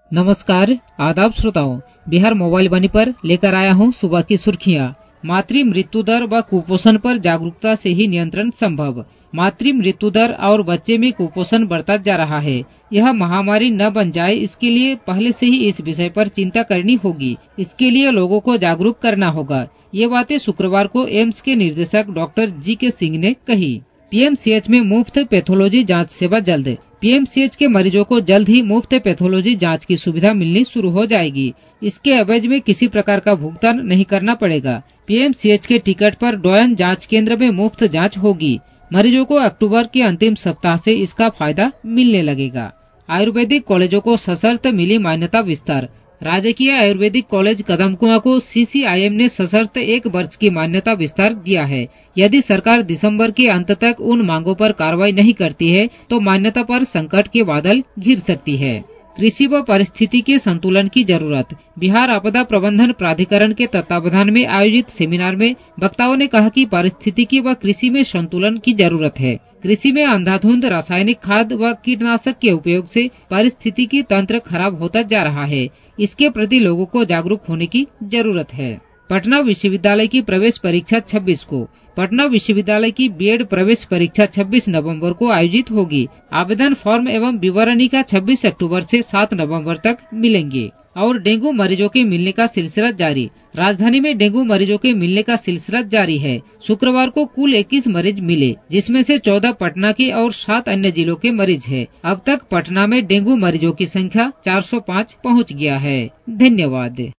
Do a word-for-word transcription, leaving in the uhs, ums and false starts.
नमस्कार, आदाब श्रोताओं। बिहार मोबाइल वाणी पर लेकर आया हूं सुबह की सुर्खियां। मातृ मृत्यु दर व कुपोषण पर जागरूकता से ही नियंत्रण संभव। मातृ मृत्यु दर और बच्चे में कुपोषण बढ़ता जा रहा है। यह महामारी न बन जाए, इसके लिए पहले से ही इस विषय पर चिंता करनी होगी। इसके लिए लोगों को जागरूक करना होगा। ये बातें शुक्रवार को एम्स के निर्देशक डॉक्टर जी के सिंह ने कही। पीएमसीएच में मुफ्त पैथोलॉजी जांच सेवा जल्द। पीएमसीएच के मरीजों को जल्द ही मुफ्त पैथोलॉजी जांच की सुविधा मिलनी शुरू हो जाएगी। इसके एवज में किसी प्रकार का भुगतान नहीं करना पड़ेगा। पीएमसीएच के टिकट पर डोयन जांच केंद्र में मुफ्त जांच होगी। मरीजों को अक्टूबर के अंतिम सप्ताह से इसका फायदा मिलने लगेगा। आयुर्वेदिक कॉलेजों को सशर्त मिली मान्यता विस्तार। राजकीय आयुर्वेदिक कॉलेज कदमकुआं को सीसीआईएम ने सशर्त एक वर्ष की मान्यता विस्तार दिया है। यदि सरकार दिसंबर के अंत तक उन मांगों पर कार्रवाई नहीं करती है तो मान्यता पर संकट के बादल घिर सकती है। कृषि व परिस्थिति के संतुलन की जरूरत। बिहार आपदा प्रबंधन प्राधिकरण के तत्वावधान में आयोजित सेमिनार में वक्ताओं ने कहा कि पारिस्थितिकी व कृषि में संतुलन की जरूरत है। कृषि में अंधाधुंध रासायनिक खाद व कीटनाशक के उपयोग से पारिस्थितिकी तंत्र खराब होता जा रहा है। इसके प्रति लोगों को जागरूक होने की जरूरत है। पटना विश्वविद्यालय की प्रवेश परीक्षा छब्बीस को। पटना विश्वविद्यालय की बीएड प्रवेश परीक्षा छब्बीस नवंबर को आयोजित होगी। आवेदन फॉर्म एवं विवरणी का छब्बीस अक्टूबर से सात नवंबर तक मिलेंगे। और डेंगू मरीजों के मिलने का सिलसिला जारी। राजधानी में डेंगू मरीजों के मिलने का सिलसिला जारी है। शुक्रवार को कुल इक्कीस मरीज मिले, जिसमें से चौदह पटना के और सात अन्य जिलों के मरीज हैं। अब तक पटना में डेंगू मरीजों की संख्या चार सौ पाँच पहुँच गया है। धन्यवाद।